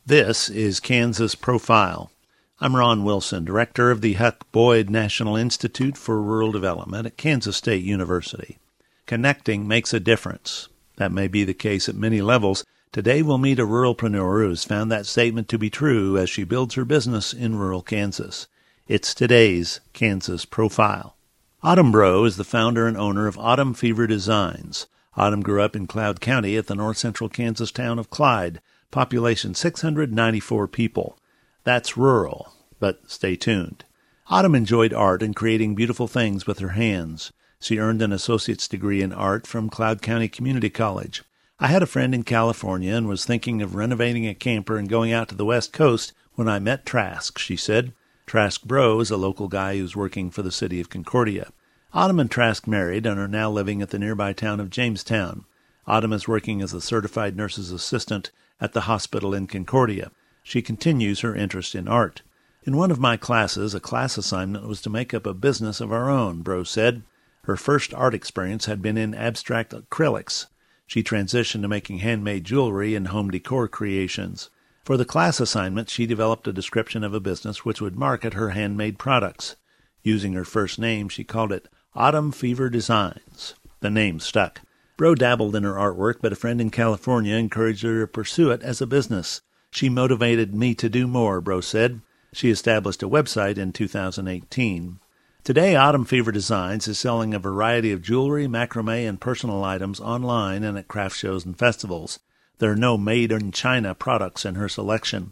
This is Kansas Profile. I'm Ron Wilson, director of the Huck Boyd National Institute for Rural Development at Kansas State University. Connecting makes a difference. That may be the case at many levels. Today we'll meet a ruralpreneur who's found that statement to be true as she builds her business in rural Kansas. It's today's Kansas Profile. Autumn Breaux is the founder and owner of Autumn Fever Designs. Autumn grew up in Cloud County at the north-central Kansas town of Clyde, population 694 people. That's rural, but stay tuned. Autumn enjoyed art and creating beautiful things with her hands. She earned an associate's degree in art from Cloud County Community College. I had a friend in California and was thinking of renovating a camper and going out to the West Coast when I met Trask, she said. Trask Breaux is a local guy who's working for the city of Concordia. Autumn and Trask married and are now living at the nearby town of Jamestown. Autumn is working as a certified nurse's assistant at the hospital in Concordia. She continues her interest in art. In one of my classes, a class assignment was to make up a business of our own, Breaux said. Her first art experience had been in abstract acrylics. She transitioned to making handmade jewelry and home decor creations. For the class assignment, she developed a description of a business which would market her handmade products. Using her first name, she called it Autumn Fever Designs. The name stuck. Breaux dabbled in her artwork, but a friend in California encouraged her to pursue it as a business. She motivated me to do more, Breaux said. She established a website in 2018. Today, Autumn Fever Designs is selling a variety of jewelry, macrame, and personal items online and at craft shows and festivals. There are no made-in-China products in her selection.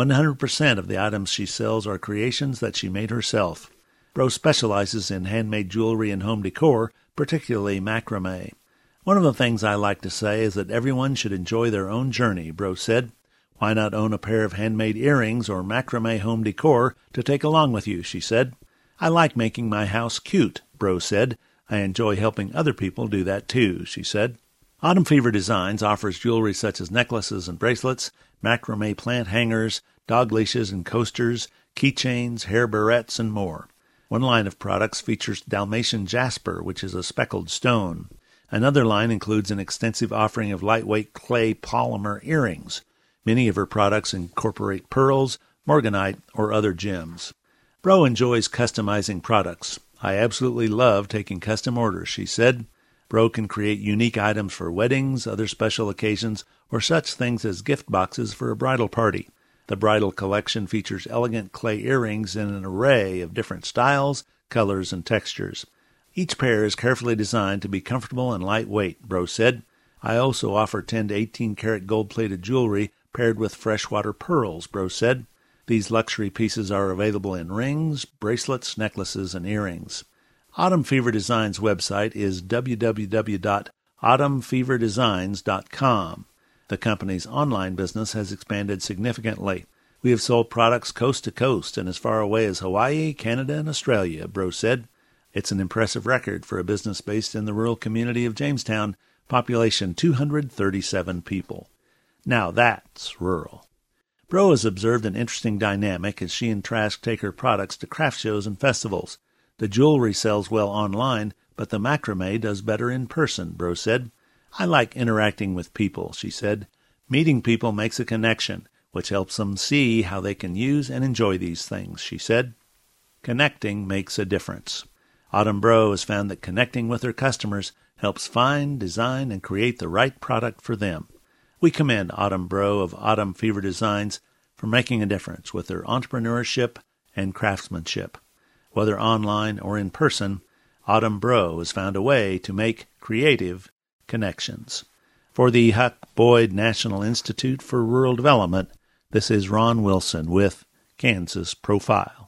100% of the items she sells are creations that she made herself. Breaux specializes in handmade jewelry and home decor, particularly macrame. One of the things I like to say is that everyone should enjoy their own journey, Breaux said. Why not own a pair of handmade earrings or macrame home decor to take along with you, she said. I like making my house cute, Breaux said. I enjoy helping other people do that too, she said. Autumn Fever Designs offers jewelry such as necklaces and bracelets, macrame plant hangers, dog leashes and coasters, keychains, hair barrettes, and more. One line of products features Dalmatian jasper, which is a speckled stone. Another line includes an extensive offering of lightweight clay polymer earrings. Many of her products incorporate pearls, morganite, or other gems. Breaux enjoys customizing products. I absolutely love taking custom orders, she said. Breaux can create unique items for weddings, other special occasions, or such things as gift boxes for a bridal party. The bridal collection features elegant clay earrings in an array of different styles, colors, and textures. Each pair is carefully designed to be comfortable and lightweight, Breaux said. I also offer 10 to 18 karat gold-plated jewelry paired with freshwater pearls, Breaux said. These luxury pieces are available in rings, bracelets, necklaces, and earrings. Autumn Fever Designs' website is www.autumnfeverdesigns.com. The company's online business has expanded significantly. We have sold products coast to coast and as far away as Hawaii, Canada, and Australia, Breaux said. It's an impressive record for a business based in the rural community of Jamestown, population 237 people. Now that's rural. Breaux has observed an interesting dynamic as she and Trask take her products to craft shows and festivals. The jewelry sells well online, but the macrame does better in person, Breaux said. I like interacting with people, she said. Meeting people makes a connection, which helps them see how they can use and enjoy these things, she said. Connecting makes a difference. Autumn Breaux has found that connecting with her customers helps find, design, and create the right product for them. We commend Autumn Breaux of Autumn Fever Designs for making a difference with her entrepreneurship and craftsmanship. Whether online or in person, Autumn Breaux has found a way to make creative connections. For the Huck Boyd National Institute for Rural Development, this is Ron Wilson with Kansas Profile.